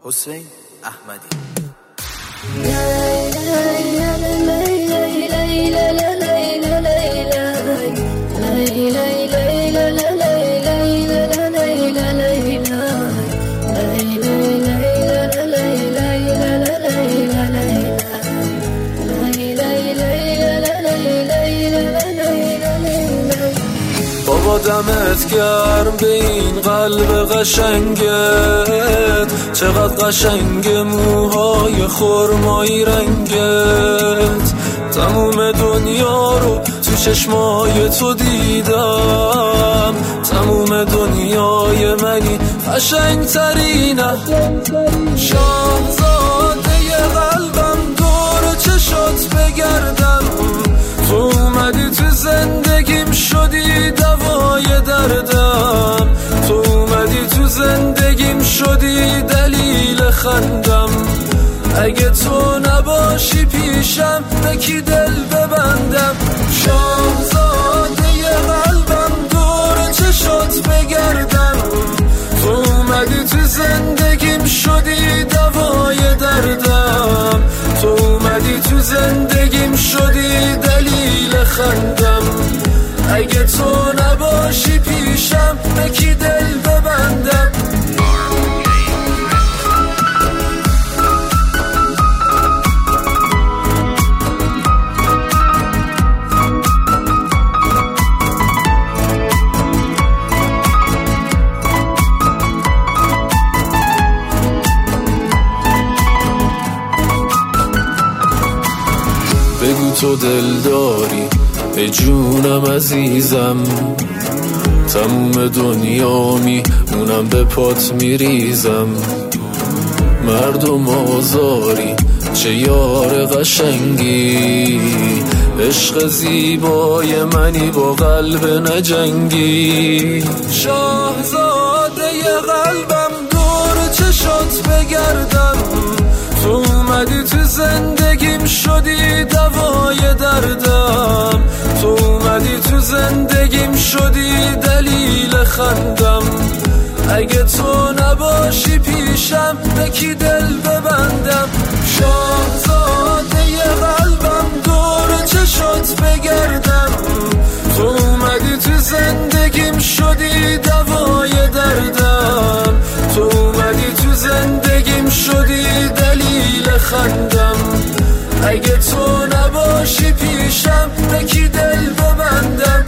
حسین احمدی. بابا دمت گرم به این قلب قشنگت، چقدر قشنگ موهای خرمایی رنگت. تموم دنیا رو تو چشمای تو دیدم، تموم دنیای منی قشنگ ترینم. شاهزاده قلبم دور چشات بگردم، تو اومدی تو زندگیم شدی دوای دردم، تو اومدی تو زندگیم شدی دلیل خندم. اگه تو نباشی پیشم به کی دل ببندم؟ شاهزاده قلبم دور چشات بگردم، تو اومدی تو زندگیم شدی دوای دردم، تو اومدی تو زندگیم شدی دلیل خندم. اگه تو نباشی پیشم به کی دل ببندم؟ بگو تو دل داری ای جونم عزیزم، تموم دنیا میمونم به پات میریزم. مردم آزاری چه یار قشنگی، عشق زیبای منی با قلب نجنگی. شاهزاده قلبم دور چشات بگردم، تو اومدی تو زندگیم شدی دوای دردم، تو اومدی تو زندگیم شدی دلیل خندم. اگه تو نباشی پیشم به کی دل ببندم؟ شاهزاده قلبم دور چشات بگردم، تو اومدی تو زندگیم شدی دوای دردم، تو اومدی تو زندگیم شدی دلیل خندم. اگه تو نباشی پیشم به کی دل ببندم؟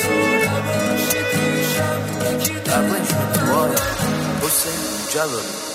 حسین جلالی.